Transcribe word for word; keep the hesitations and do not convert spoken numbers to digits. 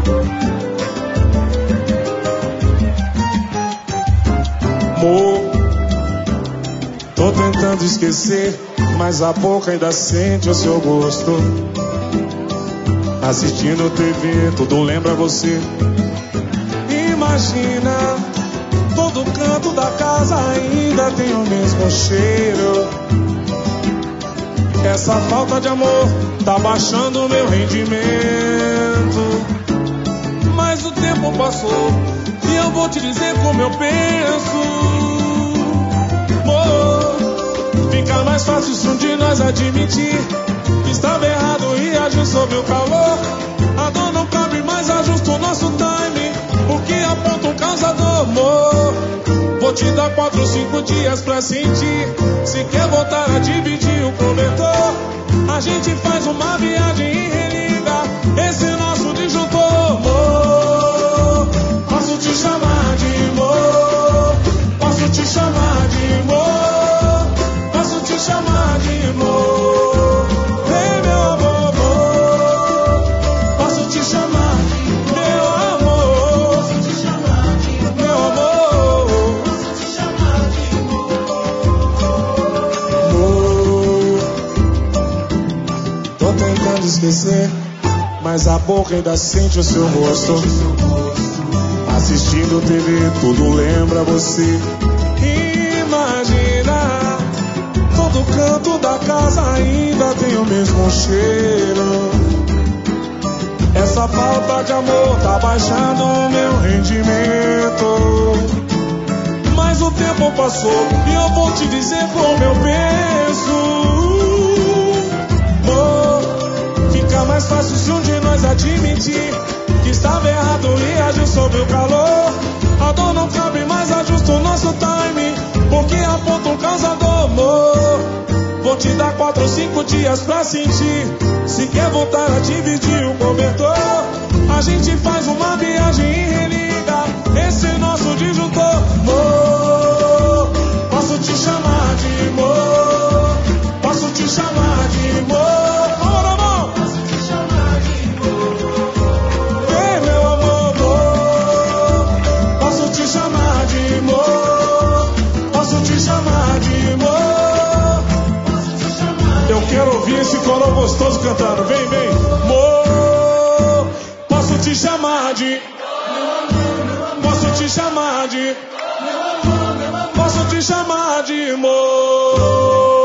Amor, tô tentando esquecer, mas a boca ainda sente o seu gosto. Assistindo T V, tudo lembra você. Imagina, todo canto da casa ainda tem o mesmo cheiro. Essa falta de amor tá baixando o meu rendimento. Mas o tempo passou e eu vou te dizer como eu penso. Amor, fica mais fácil se um de nós admitir que estava errado e agiu sob o calor. A dor não cabe mais, ajusta o nosso time, o que aponta um causador. Amor, vou te dar quatro, cinco dias pra sentir. Se quer voltar a dividir o cobertor, a gente faz uma viagem e religa esse nosso disjuntor. Amor, posso te chamar de amor, posso te chamar de amor, posso te chamar de amor. Vem meu amor, amor, posso te chamar de meu amor, posso te chamar de meu amor, posso te chamar de amor. Tô tentando esquecer, mas a boca ainda sente o seu rosto. Assistindo T V, tudo lembra você. Imagina, todo canto da casa ainda tem o mesmo cheiro. Essa falta de amor tá baixando o meu rendimento. Mas o tempo passou e eu vou te dizer como eu penso. Amor, fica mais fácil se um de nós admitir que estava errado e agiu sob o calor. A dor não cabe mais, ajusta o nosso time, porque aponta um causador. Amor, vou te dar quatro ou cinco dias pra sentir. Se quer voltar a dividir o cobertor, a gente faz uma viagem e religa esse nosso disjuntor. Amor, posso te chamar de amor, posso te chamar de amor. Amor, amor, posso te chamar de amor. Vem meu amor, amor, posso te chamar de amor, posso te chamar de amor, posso te chamar de. Eu quero ouvir esse coro gostoso cantando. Vem, vem. Amor, posso te chamar de, posso te chamar de, posso te chamar de amor.